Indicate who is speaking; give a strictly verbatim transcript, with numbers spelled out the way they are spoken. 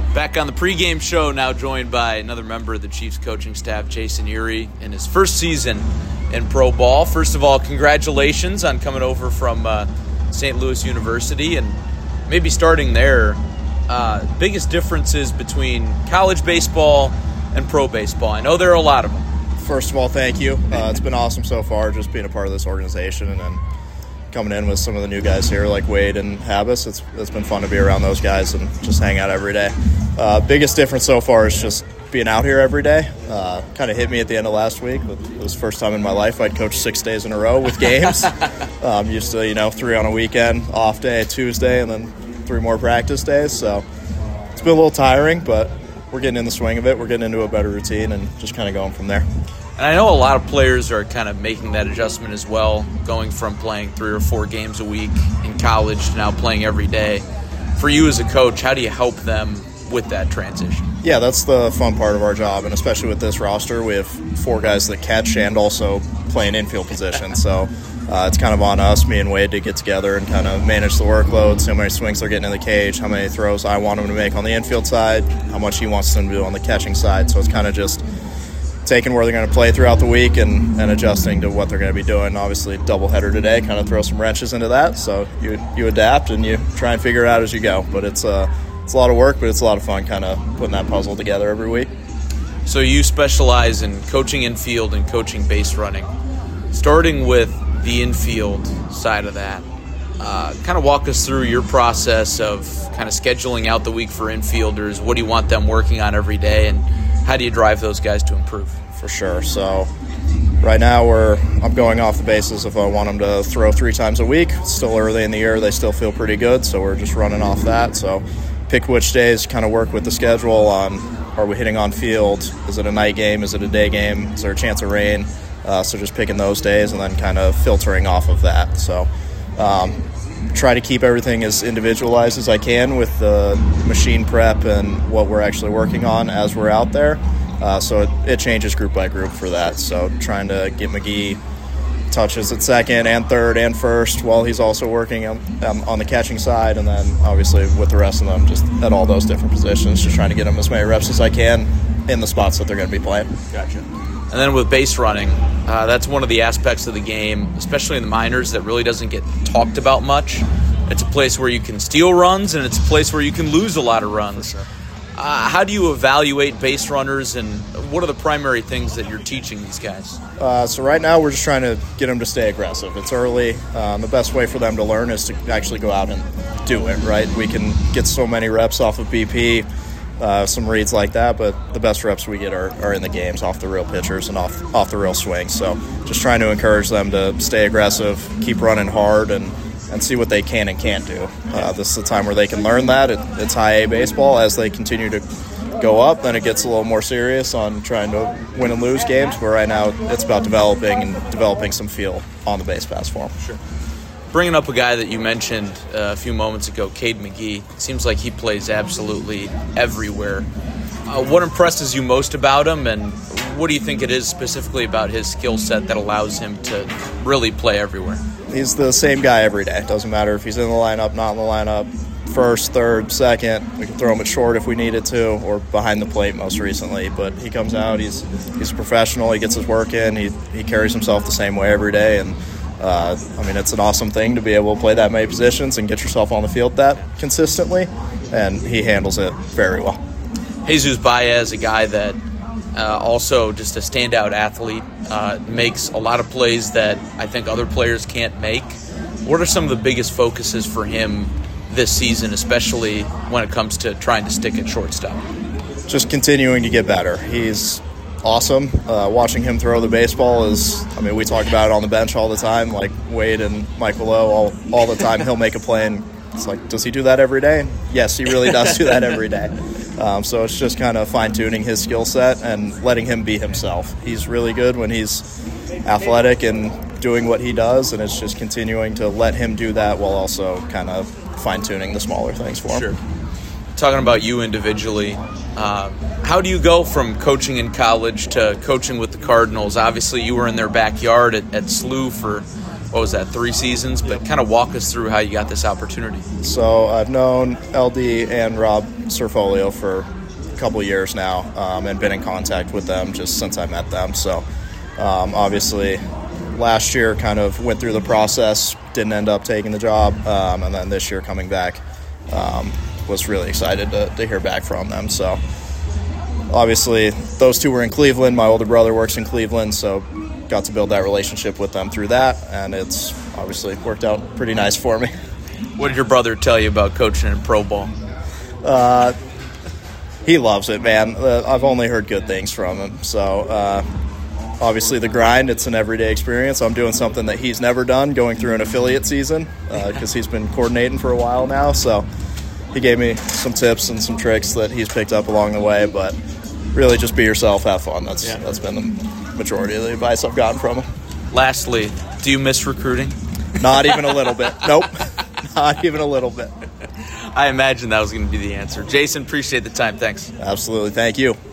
Speaker 1: Back on the pregame show, now joined by another member of the Chiefs coaching staff, Jason Uri, in his first season in pro ball. First of all, congratulations on coming over from uh, Saint Louis University, and maybe starting there, uh, biggest differences between college baseball and pro baseball. I know there are a lot of them.
Speaker 2: First of all, thank you. Uh, it's been awesome so far, just being a part of this organization, and then coming in with some of the new guys here like Wade and Habas. It's it's been fun to be around those guys and just hang out every day. Uh, biggest difference so far is just being out here every day. Uh, kind of hit me at the end of last week. It was the first time in my life I'd coached six days in a row with games. I'm um, used to, you know, three on a weekend, off day, Tuesday, and then three more practice days. So it's been a little tiring, but we're getting in the swing of it. We're getting into a better routine and just kind of going from there.
Speaker 1: And I know a lot of players are kind of making that adjustment as well, going from playing three or four games a week in college to now playing every day. For you as a coach, how do you help them with that transition?
Speaker 2: Yeah, that's the fun part of our job, and especially with this roster, we have four guys that catch and also play an infield position. So uh, it's kind of on us, me and Wade, to get together and kind of manage the workload, see how many swings they're getting in the cage, how many throws I want them to make on the infield side, how much he wants them to do on the catching side. So it's kind of just taking where they're going to play throughout the week and, and adjusting to what they're going to be doing. Obviously, doubleheader today kind of throw some wrenches into that, so you you adapt and you try and figure it out as you go. But it's uh, it's a lot of work, but it's a lot of fun kind of putting that puzzle together every week.
Speaker 1: So you specialize in coaching infield and coaching base running. Starting with the infield side of that, uh, kind of walk us through your process of kind of scheduling out the week for infielders. What do you want them working on every day, and how do you drive those guys to improve?
Speaker 2: For sure. So right now we're I'm going off the basis if I want them to throw three times a week. It's still early in the year. They still feel pretty good, so we're just running off that. So pick which days, kind of work with the schedule on, are we hitting on field? Is it a night game? Is it a day game? Is there a chance of rain? Uh, so just picking those days and then kind of filtering off of that. So um, try to keep everything as individualized as I can with the machine prep and what we're actually working on as we're out there. Uh, so it, it changes group by group for that. So trying to get McGee touches at second and third and first while he's also working on, um, on the catching side, and then obviously with the rest of them just at all those different positions, just trying to get them as many reps as I can in the spots that they're going to be playing.
Speaker 1: Gotcha. And then with base running, uh, that's one of the aspects of the game, especially in the minors, that really doesn't get talked about much. It's a place where you can steal runs, and it's a place where you can lose a lot of runs.
Speaker 2: For sure.
Speaker 1: Uh, how do you evaluate base runners, and what are the primary things that you're teaching these guys?
Speaker 2: Uh, so right now we're just trying to get them to stay aggressive. It's early. Um, the best way for them to learn is to actually go out and do it, right? We can get so many reps off of B P, uh, some reads like that, but the best reps we get are, are in the games, off the real pitchers and off, off the real swings. So just trying to encourage them to stay aggressive, keep running hard, and and see what they can and can't do. Uh, this is the time where they can learn that. It, it's high A baseball. As they continue to go up, then it gets a little more serious on trying to win and lose games, but right now it's about developing and developing some feel on the base pass for them.
Speaker 1: Sure. Bringing up a guy that you mentioned uh, a few moments ago, Cade McGee, it seems like he plays absolutely everywhere. Uh, what impresses you most about him, and what do you think it is specifically about his skill set that allows him to really play everywhere?
Speaker 2: He's the same guy every day. Doesn't matter if he's in the lineup, not in the lineup, first, third, second. We can throw him at short if we needed to, or behind the plate most recently. But he comes out, he's he's a professional, he gets his work in, he he carries himself the same way every day. And, uh, I mean, it's an awesome thing to be able to play that many positions and get yourself on the field that consistently. And he handles it very well.
Speaker 1: Jesus Baez, a guy that uh, also just a standout athlete, uh, makes a lot of plays that I think other players can't make. What are some of the biggest focuses for him this season, especially when it comes to trying to stick at shortstop?
Speaker 2: Just continuing to get better. He's awesome. Uh, watching him throw the baseball is, I mean, we talk about it on the bench all the time, like Wade and Michael Lowe all, all the time. He'll make a play and it's like, does he do that every day? Yes, he really does do that every day. Um, so it's just kind of fine-tuning his skill set and letting him be himself. He's really good when he's athletic and doing what he does, and it's just continuing to let him do that while also kind of fine-tuning the smaller things for him.
Speaker 1: Sure. Talking about you individually, uh, how do you go from coaching in college to coaching with the Cardinals? Obviously, you were in their backyard at, at S L U for, what was that, three seasons? But kind of walk us through how you got this opportunity.
Speaker 2: So I've known L D and Rob Surfolio for a couple years now, um, and been in contact with them just since I met them. So um, obviously last year kind of went through the process, didn't end up taking the job, um, and then this year coming back, um, was really excited to, to hear back from them. So obviously those two were in Cleveland. My older brother works in Cleveland, so got to build that relationship with them through that, and it's obviously worked out pretty nice for me.
Speaker 1: What did your brother tell you about coaching in pro ball?
Speaker 2: Uh, he loves it, man. Uh, I've only heard good things from him. So uh, obviously the grind, it's an everyday experience. I'm doing something that he's never done, going through an affiliate season, because uh, he's been coordinating for a while now. So he gave me some tips and some tricks that he's picked up along the way. But really just be yourself, have fun. That's yeah. That's been the majority of the advice I've gotten from him.
Speaker 1: Lastly, do you miss recruiting?
Speaker 2: Not even a little bit. Nope. Not even a little bit.
Speaker 1: I imagine that was going to be the answer. Jason, appreciate the time. Thanks.
Speaker 2: Absolutely. Thank you.